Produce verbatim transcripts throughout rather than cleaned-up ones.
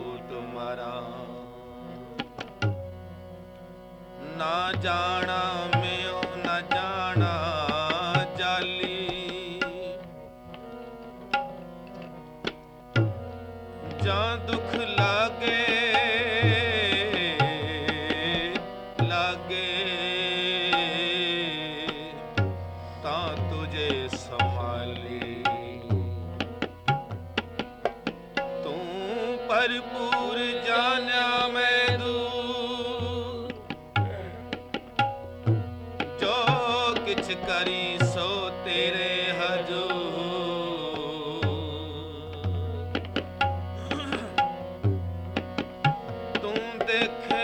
तुम्हारा। ना जाना म्यों न जाना जाली, जा दुख लागे लागे तां तुझे संभाली। तू भरपूर जाना मैं दूर, जो किछ करी सो तेरे हजूर। तुम देखे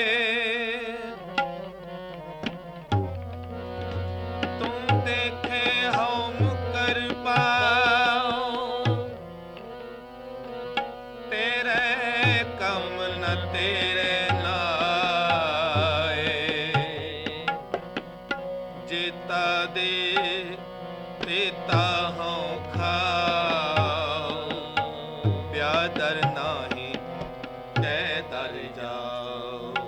तुम देखे हम कर पाओ, तेरे कम न तेरे नाए। जेता दे देता हूँ खाओ, ब्यादर नाही कै दर जाओ।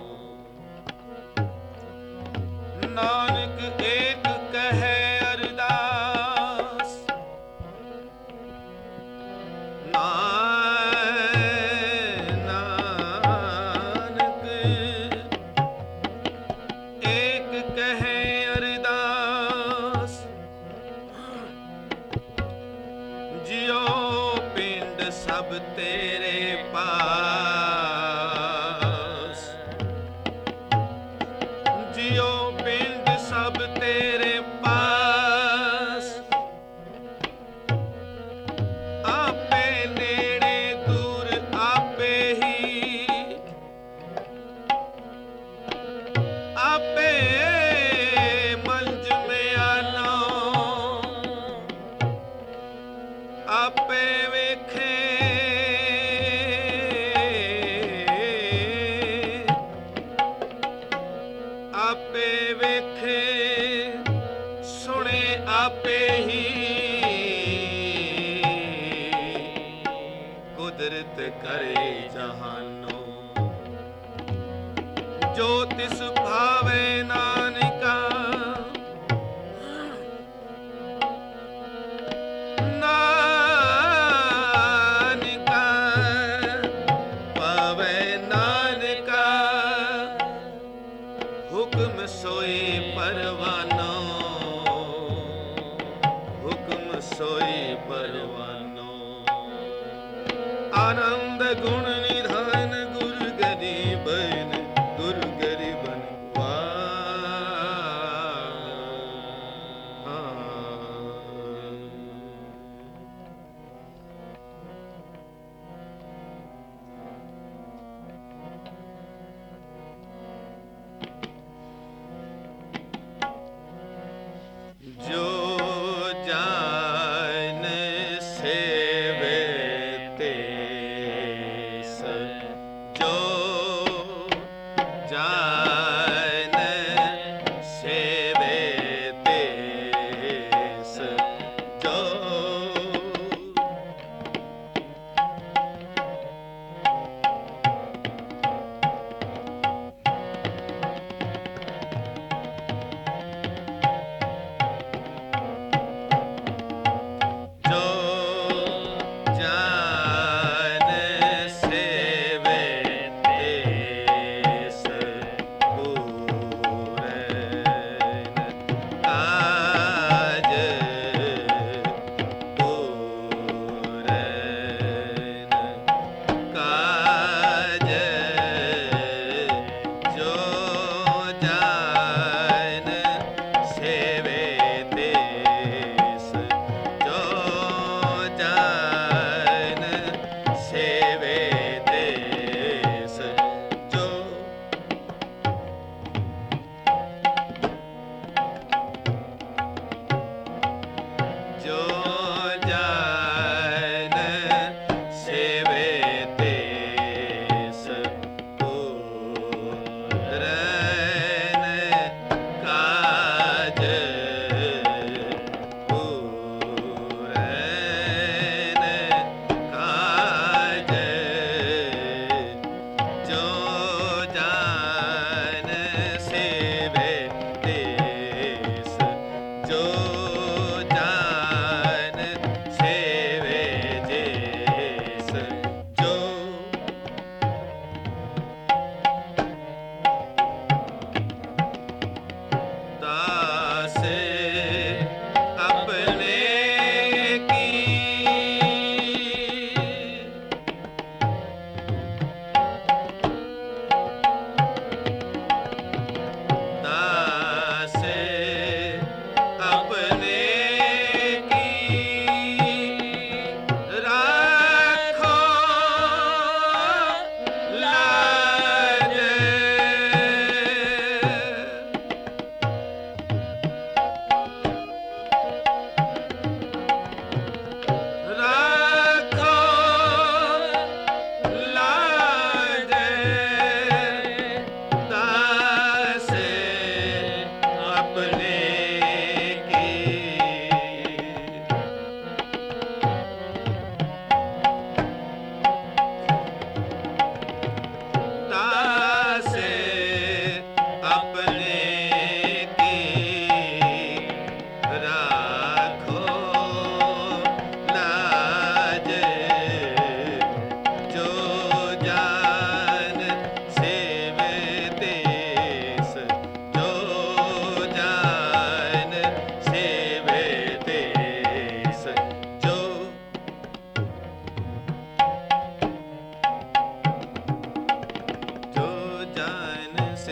नानक एक कहे अरदास, ना नानक एक कहे अरदास। जियो पिंड सब तेरे पास, जियो पिंड सब तेरे पास। आपे नेड़े दूर आपे ही, आपे मंज में आना, आपे वेखे आपे वेखे सुने आपे ही। कुदरत करे जहानो, जो तिस भावे नानका। नानका पावे नानका, हुक्म सोई परवानो, हुक्म सोई परवानो। आनंद गुण निधान गुरु गरीबन, गुरु गरीबन वार।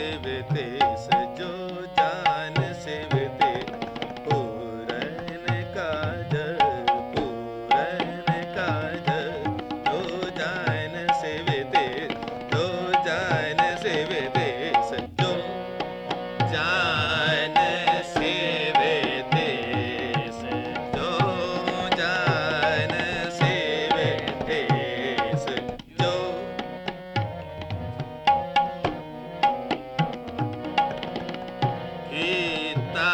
सेवतेस जो जान सेवते पूरन काज पूरन काज जो जान सेवते जो जान सेवतेस जो जान सेवतेस जो जान सेवतेस जो गीता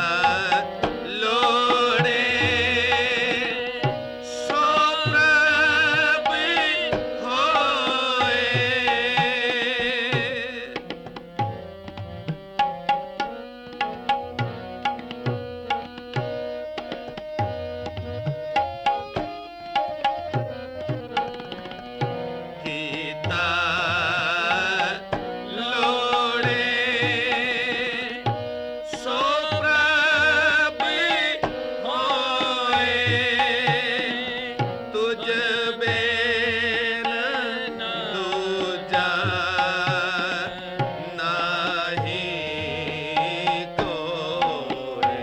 लोड़े सो प्रभ होए गीता लोड़े सो प्रभ होए तुझ बेन दूजा नाही कोई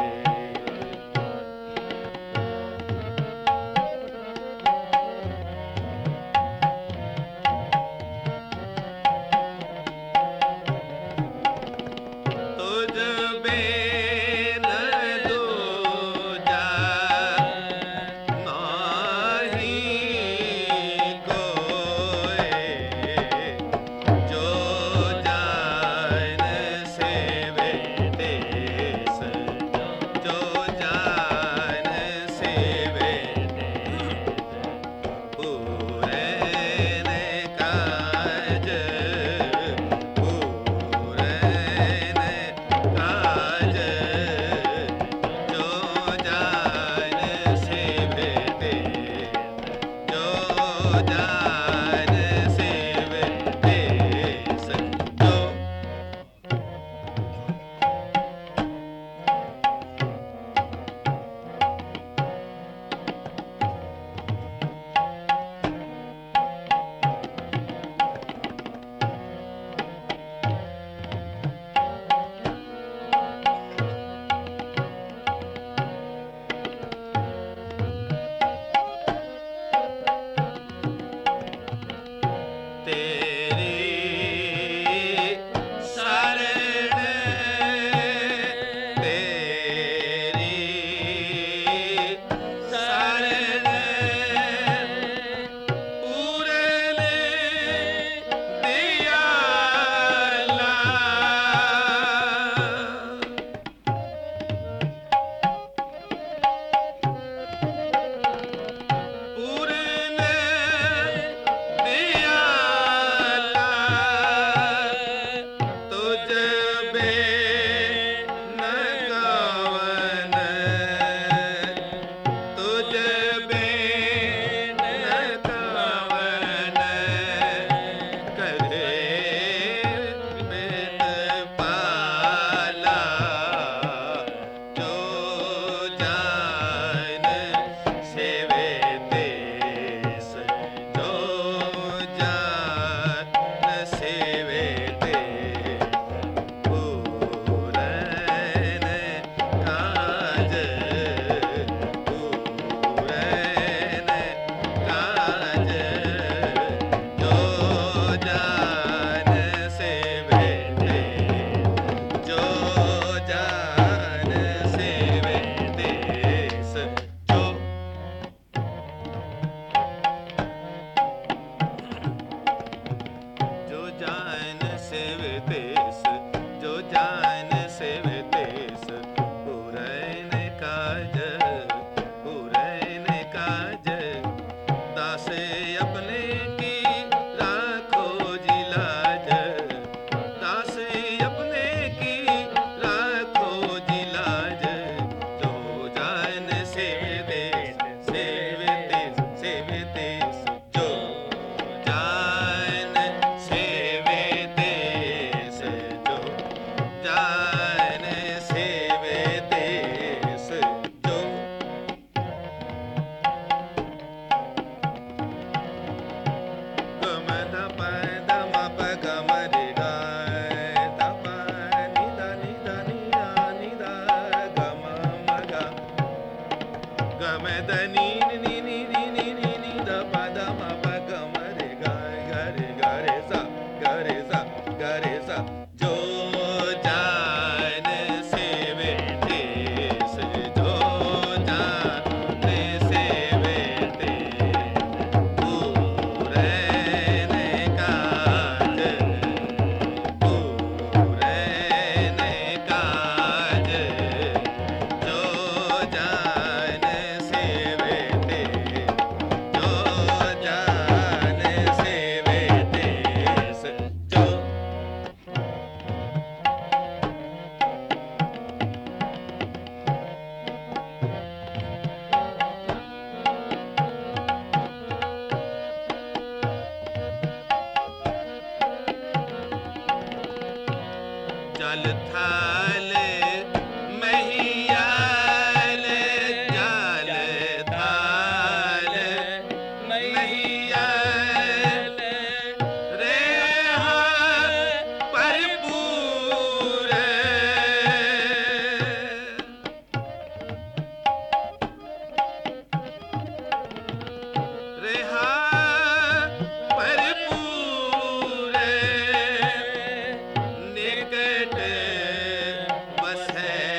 तुझ बेन दूजा नाही कोई जो जान सेवतेस जो जान सेवतेस पूरन काज पूरन काज जो जान सेवते जो जान सेवतेस जो तेरी शरण तेरी शरण पूरन दियाला पूरन दियाला तुझ बेन कवन तुझ बेन कवन करे बेत पाला जो जान सेवतेस जो जान सेवते पूरन काज पूरन काज जो जान सेवते जो जान सेवतेस जो जो जान सेवतेस जो जान सेवतेस पूरन काज पूरन काज दास अपने की राखो जी लाज दास अपने की राखो जी लाज जो जान सेवतेस सेवतेस सेवतेस जो जान सेवतेस जो जान सेवतेस जो गम ध प ध म प ग म रे गा जल थल महियाल जल थल महियाल रेहा परिपूर रेहा परिपूर निकट बसै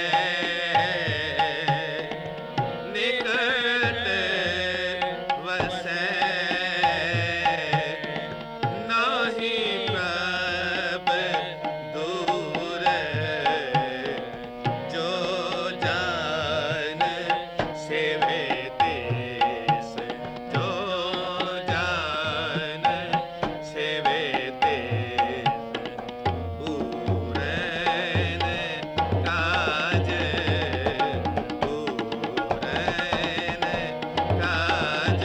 निकट बसै नाही प्रभ दूर जो जान सेवे तेस जो जान सेवे तेस पूरन काज पूरन काज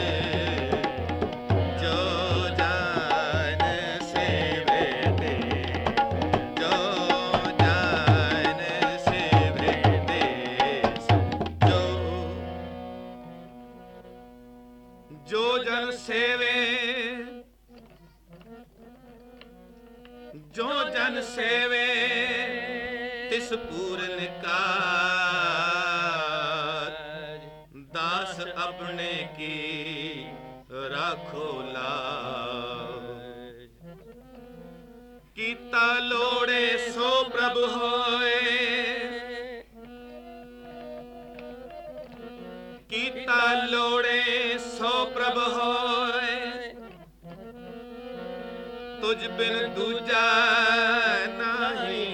जो जान सेवे तेस जो जान सेवे तेस जो जो जन सेवे जो जन सेवे तिस पूरन काज दास अपने की राखो लाज कीता लोड़े सो प्रभु होए कीता लोड़े सो प्रभ होए तुझ बिन दूजा नाही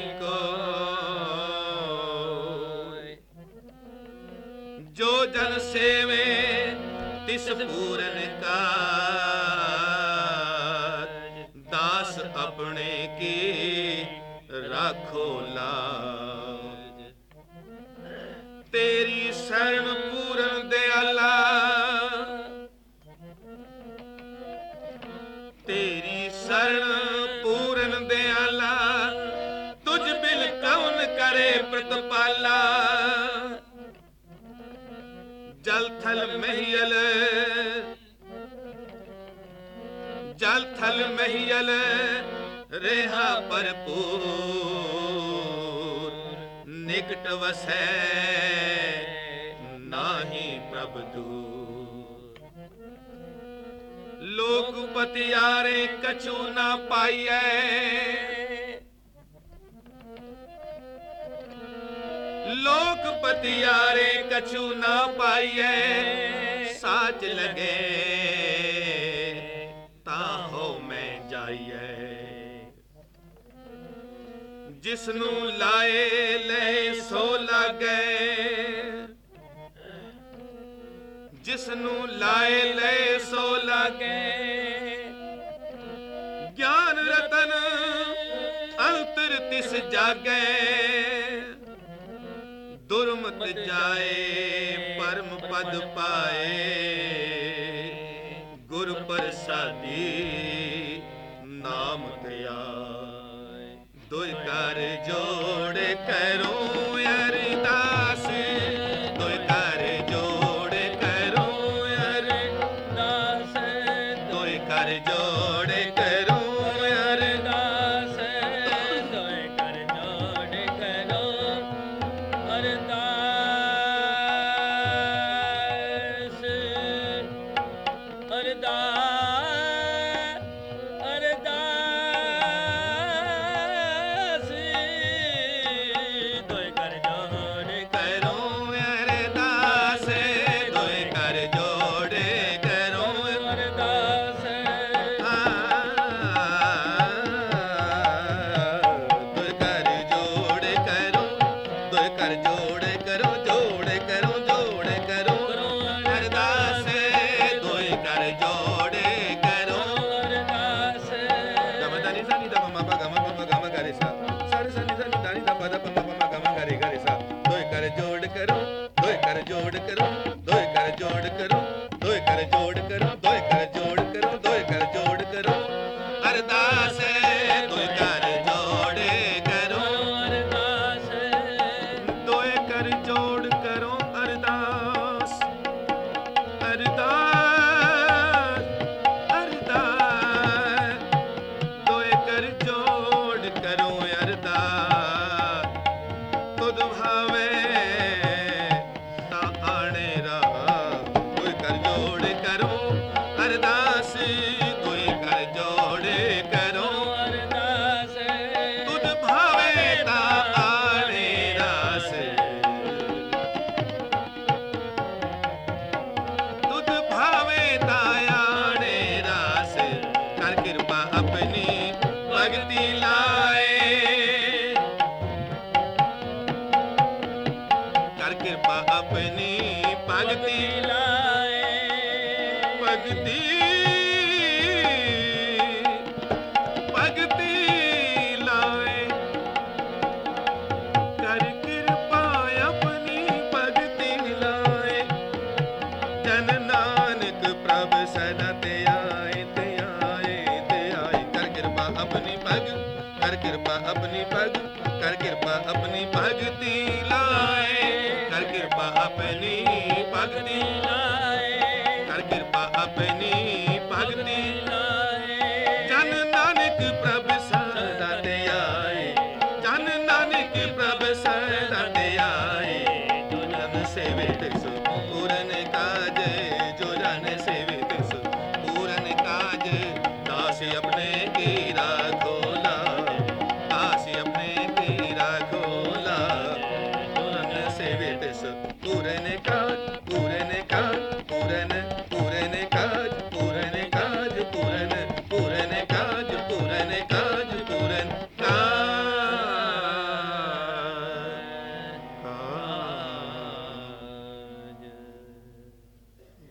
कोई जो जन सेवे तिस पूरन काज दास अपने की राखो लाज तेरी शरण पूरन दयाला तेरी शरण पूरन दयाला तुझ बिन कौन करे प्रतिपाला जल थल महियल जल थल महियल रेहा भरपूर निकट वसै नाही प्रभ दूर लोक पतियारे कछु ना पाइए लोक पतियारे कछु ना पाइए साच लगे ताहो में जाइए जिसनू लाए ले सो लागे जिसनू लाए ले सो लागे ज्ञान रतन अंतर तिस जागे दुर्मत जाए परम पद पाए गुर प्रसादी नाम ध्याय दुई कर जोड़ करो अरदास दुई कर जोड़ करो अरदास दुई कर जोड़ करो अरदास दुई कर जोड़ करो अरदास अरदास अरदास दोय कर जोड़ करो अरदास दोय कर जोड़ करो अरदास दोय कर जोड़ करो दोय कर जोड़ करो जोड़ करो जोड़ करो अरदास दोय कर जोड़ करो अरदास गम दानी सा नि द म प गम प म गम ग रे सा सा रे सा नि सा नि दा नि द प द प म प म गम ग रे ग रे सा दोय कर जोड़ करो दोय कर जोड़ करो दोय कर जोड़ करो दोय कर जोड़ करो दोय कर जोड़ करो दोय कर जोड़ करो अरदास दोय कर जोड़ करो अपनी भगति लाए, कर कृपा अपनी भगति लाए, भगति भगति लाए, कर कृपा अपनी भगति लाए, जन नानक प्रभ सदा ते आए ते आए ते आए, कर कृपा अपनी भग कर कृपा अपनी भग कर कृपा अपनी भगति लाए, कर कृपा अपनी भगति लाए, कर कृपा अपनी